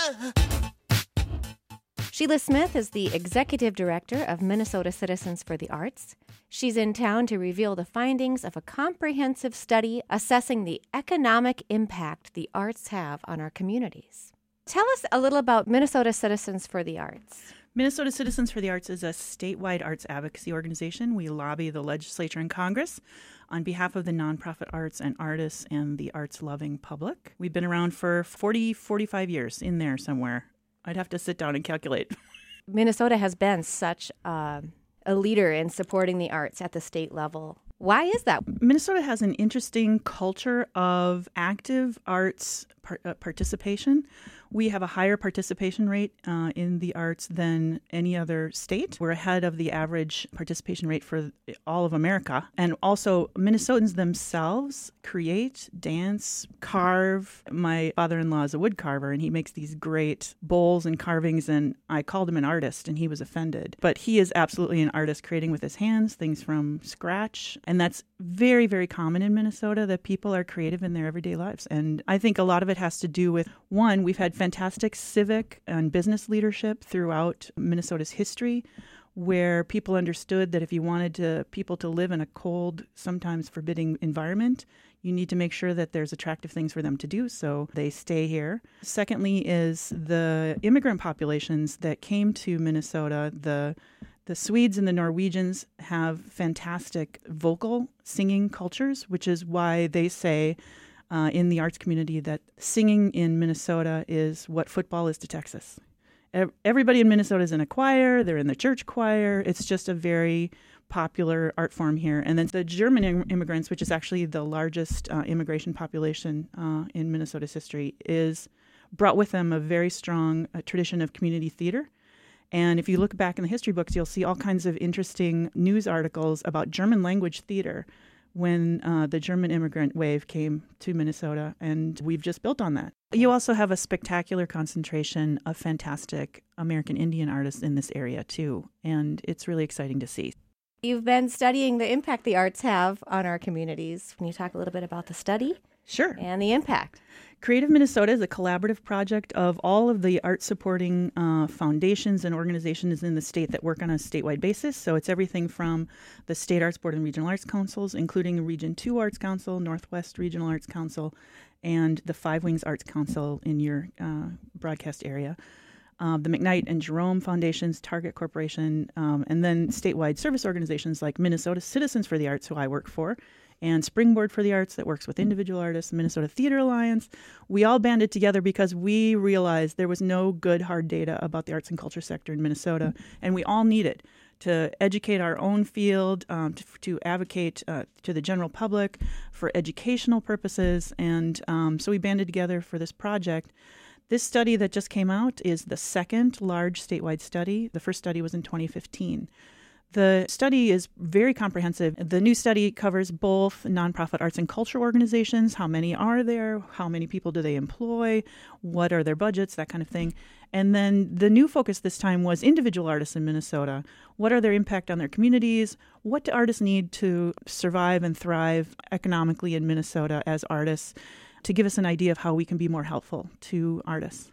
Sheila Smith is the executive director of Minnesota Citizens for the Arts. She's in town to reveal the findings of a comprehensive study assessing the economic impact the arts have on our communities. Tell us a little about Minnesota Citizens for the Arts. Minnesota Citizens for the Arts is a statewide arts advocacy organization. We lobby the legislature and Congress on behalf of the nonprofit arts and artists and the arts-loving public. We've been around for 45 years, in there somewhere. I'd have to sit down and calculate. Minnesota has been such a leader in supporting the arts at the state level. Why is that? Minnesota has an interesting culture of active arts participation. We have a higher participation rate in the arts than any other state. We're ahead of the average participation rate for all of America. And also, Minnesotans themselves create, dance, carve. My father-in-law is a wood carver, and he makes these great bowls and carvings, and I called him an artist, and he was offended. But he is absolutely an artist, creating with his hands, things from scratch. And that's very, very common in Minnesota, that people are creative in their everyday lives. And I think a lot of it has to do with, one, we've had fantastic civic and business leadership throughout Minnesota's history, where people understood that if you wanted people to live in a cold, sometimes forbidding environment, you need to make sure that there's attractive things for them to do, so they stay here. Secondly is the immigrant populations that came to Minnesota. The Swedes and the Norwegians have fantastic vocal singing cultures, which is why they say in the arts community that singing in Minnesota is what football is to Texas. Everybody in Minnesota is in a choir. They're in the church choir. It's just a very popular art form here. And then the German immigrants, which is actually the largest immigration population in Minnesota's history, brought with them a very strong tradition of community theater. And if you look back in the history books, you'll see all kinds of interesting news articles about German language theater when the German immigrant wave came to Minnesota, and we've just built on that. You also have a spectacular concentration of fantastic American Indian artists in this area, too, and it's really exciting to see. You've been studying the impact the arts have on our communities. Can you talk a little bit about the study? Sure. And the impact. Creative Minnesota is a collaborative project of all of the art-supporting foundations and organizations in the state that work on a statewide basis. So it's everything from the State Arts Board and Regional Arts Councils, including Region 2 Arts Council, Northwest Regional Arts Council, and the Five Wings Arts Council in your broadcast area. The McKnight and Jerome Foundations, Target Corporation, and then statewide service organizations like Minnesota Citizens for the Arts, who I work for, and Springboard for the Arts that works with individual artists, Minnesota Theater Alliance. We all banded together because we realized there was no good hard data about the arts and culture sector in Minnesota, and we all need it to educate our own field, to advocate to the general public for educational purposes, and so we banded together for this project. This study that just came out is the second large statewide study. The first study was in 2015. The study is very comprehensive. The new study covers both nonprofit arts and culture organizations. How many are there? How many people do they employ? What are their budgets? That kind of thing. And then the new focus this time was individual artists in Minnesota. What are their impact on their communities? What do artists need to survive and thrive economically in Minnesota as artists, to give us an idea of how we can be more helpful to artists.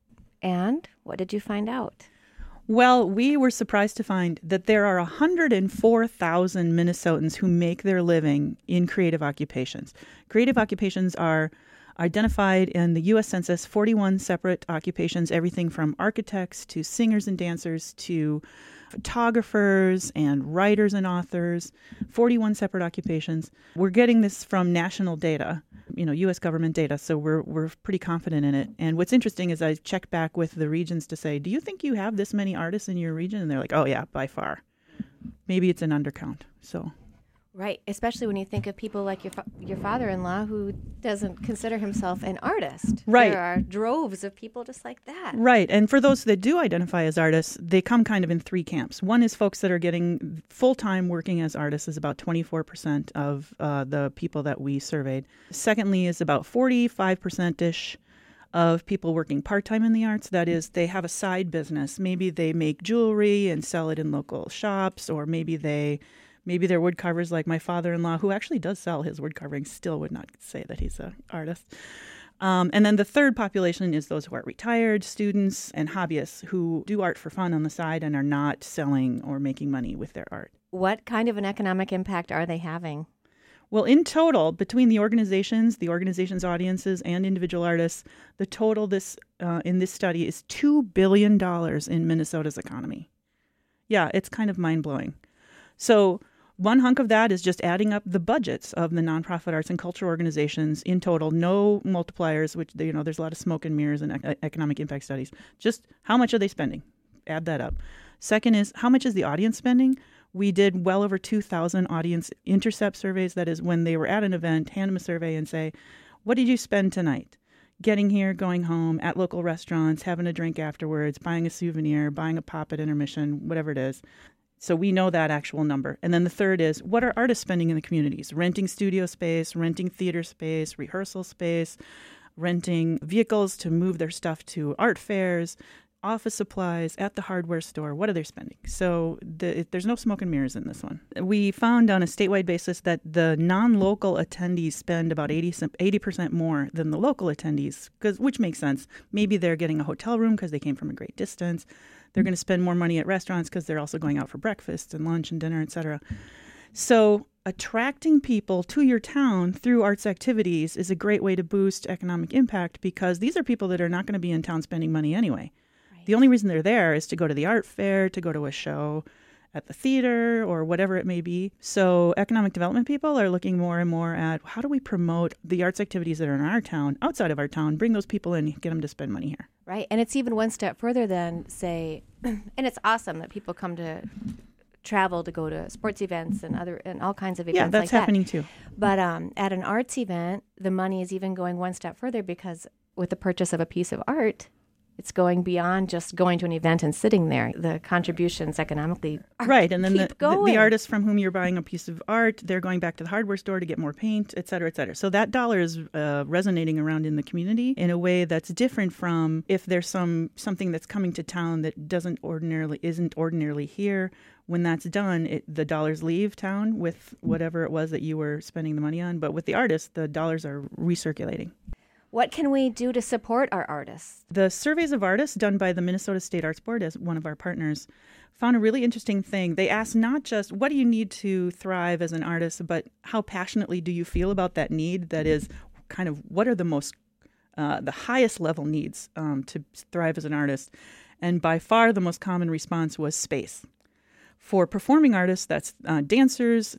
And what did you find out? Well, we were surprised to find that there are 104,000 Minnesotans who make their living in creative occupations. Creative occupations are identified in the U.S. Census, 41 separate occupations, everything from architects to singers and dancers to photographers and writers and authors, 41 separate occupations. We're getting this from national data, U.S. government data, so we're pretty confident in it. And what's interesting is I checked back with the regions to say, do you think you have this many artists in your region? And they're like, oh yeah, by far. Maybe it's an undercount, so... Right, especially when you think of people like your father-in-law who doesn't consider himself an artist. Right. There are droves of people just like that. Right, and for those that do identify as artists, they come kind of in three camps. One is folks that are getting full-time working as artists, is about 24% of the people that we surveyed. Secondly is about 45%-ish of people working part-time in the arts. That is, they have a side business. Maybe they make jewelry and sell it in local shops, or maybe they're wood carvers like my father-in-law, who actually does sell his wood carvings, still would not say that he's an artist. And then the third population is those who are retired, students, and hobbyists who do art for fun on the side and are not selling or making money with their art. What kind of an economic impact are they having? Well, in total, between the organization's audiences, and individual artists, the total in this study is $2 billion in Minnesota's economy. Yeah, it's kind of mind-blowing. So one hunk of that is just adding up the budgets of the nonprofit arts and culture organizations in total, no multipliers, which, there's a lot of smoke and mirrors in economic impact studies. Just how much are they spending? Add that up. Second is, how much is the audience spending? We did well over 2,000 audience intercept surveys. That is, when they were at an event, hand them a survey and say, what did you spend tonight? Getting here, going home, at local restaurants, having a drink afterwards, buying a souvenir, buying a pop at intermission, whatever it is. So we know that actual number. And then the third is, what are artists spending in the communities? Renting studio space, renting theater space, rehearsal space, renting vehicles to move their stuff to art fairs, office supplies, at the hardware store. What are they spending? So there's no smoke and mirrors in this one. We found on a statewide basis that the non-local attendees spend about 80% more than the local attendees, which makes sense. Maybe they're getting a hotel room because they came from a great distance. They're going to spend more money at restaurants because they're also going out for breakfast and lunch and dinner, et cetera. So attracting people to your town through arts activities is a great way to boost economic impact, because these are people that are not going to be in town spending money anyway. Right. The only reason they're there is to go to the art fair, to go to a show at the theater, or whatever it may be. So economic development people are looking more and more at, how do we promote the arts activities that are in our town, outside of our town, bring those people in, get them to spend money here. Right. And it's even one step further than, say, and it's awesome that people come to travel to go to sports events and all kinds of events. Yeah, that's like happening that. too. But at an arts event, the money is even going one step further, because with the purchase of a piece of art, it's going beyond just going to an event and sitting there. The contributions economically right, and then the artists from whom you're buying a piece of art, they're going back to the hardware store to get more paint, et cetera, et cetera. So that dollar is resonating around in the community in a way that's different from if there's something that's coming to town that isn't ordinarily here. When that's done, the dollars leave town with whatever it was that you were spending the money on. But with the artists, the dollars are recirculating. What can we do to support our artists? The surveys of artists done by the Minnesota State Arts Board, as one of our partners, found a really interesting thing. They asked not just what do you need to thrive as an artist, but how passionately do you feel about that need? That is, kind of what are the highest level needs to thrive as an artist? And by far the most common response was space. For performing artists, that's dancers,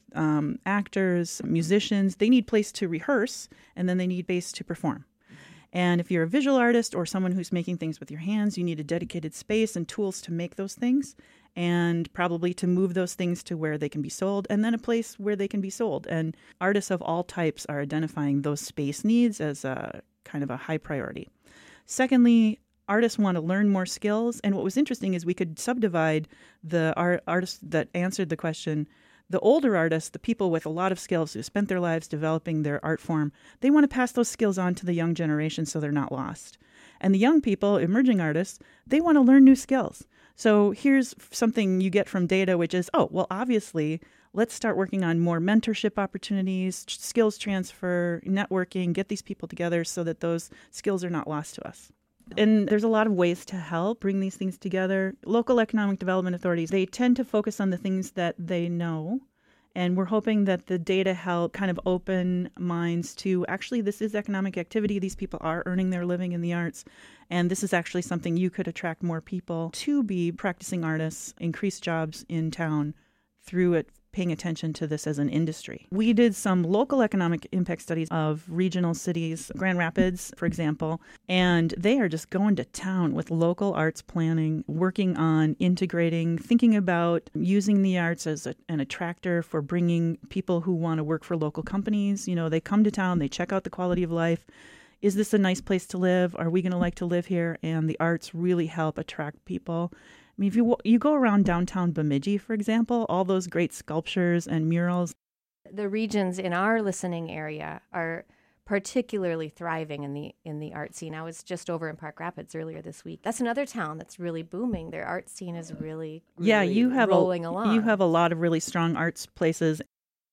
actors, musicians, they need place to rehearse, and then they need space to perform. And if you're a visual artist or someone who's making things with your hands, you need a dedicated space and tools to make those things, and probably to move those things to where they can be sold, and then a place where they can be sold. And artists of all types are identifying those space needs as a kind of a high priority. Secondly, artists want to learn more skills. And what was interesting is we could subdivide the artists that answered the question. The older artists, the people with a lot of skills who spent their lives developing their art form, they want to pass those skills on to the young generation so they're not lost. And the young people, emerging artists, they want to learn new skills. So here's something you get from data, which is, obviously, let's start working on more mentorship opportunities, skills transfer, networking, get these people together so that those skills are not lost to us. And there's a lot of ways to help bring these things together. Local economic development authorities, they tend to focus on the things that they know. And we're hoping that the data help kind of open minds to, actually, this is economic activity. These people are earning their living in the arts. And this is actually something you could attract more people to be practicing artists, increase jobs in town through it, paying attention to this as an industry. We did some local economic impact studies of regional cities, Grand Rapids, for example, and they are just going to town with local arts planning, working on integrating, thinking about using the arts as an attractor for bringing people who want to work for local companies. They come to town, they check out the quality of life. Is this a nice place to live? Are we going to like to live here? And the arts really help attract people. I mean, if you go around downtown Bemidji, for example, all those great sculptures and murals. The regions in our listening area are particularly thriving in the art scene. I was just over in Park Rapids earlier this week. That's another town that's really booming. Their art scene is really rolling along. You have a lot of really strong arts places.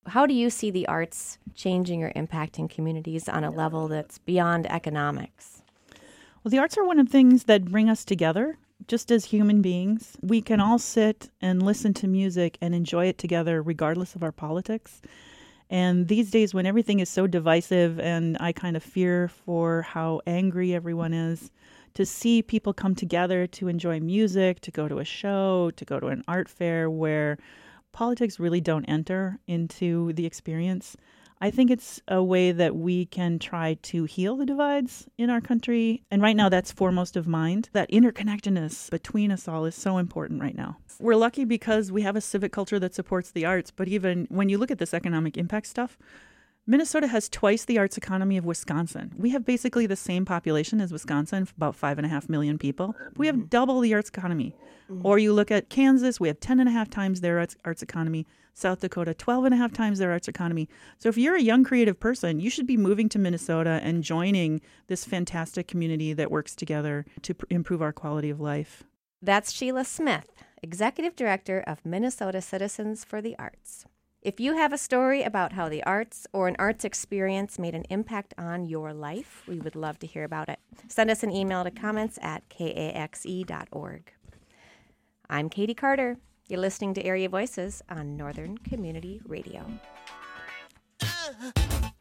How do you see the arts changing or impacting communities on a level that's beyond economics? Well, the arts are one of the things that bring us together. Just as human beings, we can all sit and listen to music and enjoy it together regardless of our politics. And these days when everything is so divisive and I kind of fear for how angry everyone is, to see people come together to enjoy music, to go to a show, to go to an art fair where politics really don't enter into the experience, I think it's a way that we can try to heal the divides in our country. And right now, that's foremost of mind. That interconnectedness between us all is so important right now. We're lucky because we have a civic culture that supports the arts. But even when you look at this economic impact stuff, Minnesota has twice the arts economy of Wisconsin. We have basically the same population as Wisconsin, about 5.5 million people. We have double the arts economy. Or you look at Kansas, we have 10.5 times their arts economy. South Dakota, 12.5 times their arts economy. So if you're a young creative person, you should be moving to Minnesota and joining this fantastic community that works together to improve our quality of life. That's Sheila Smith, Executive Director of Minnesota Citizens for the Arts. If you have a story about how the arts or an arts experience made an impact on your life, we would love to hear about it. Send us an email to comments@kaxe.org. I'm Katie Carter. You're listening to Area Voices on Northern Community Radio.